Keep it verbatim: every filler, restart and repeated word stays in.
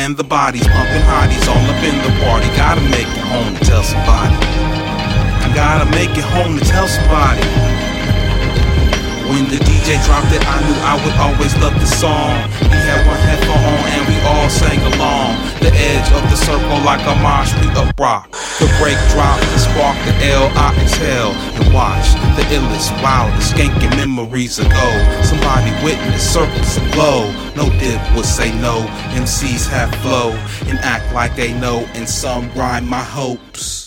and the bodies, pumping hotties all up in the party. Gotta make it home to tell somebody. I gotta make it home to tell somebody. When the D J dropped it, I knew I would always love the song. He had one headphone on and we all sang along. The edge of the circle like a mosh pit of rock. The break drop, the spark, the L, I exhale and watch the illest, wildest, skanking memories ago. Somebody witness circles aglow. No dip would say no. M Cs have flow and act like they know, and some rhyme my hopes.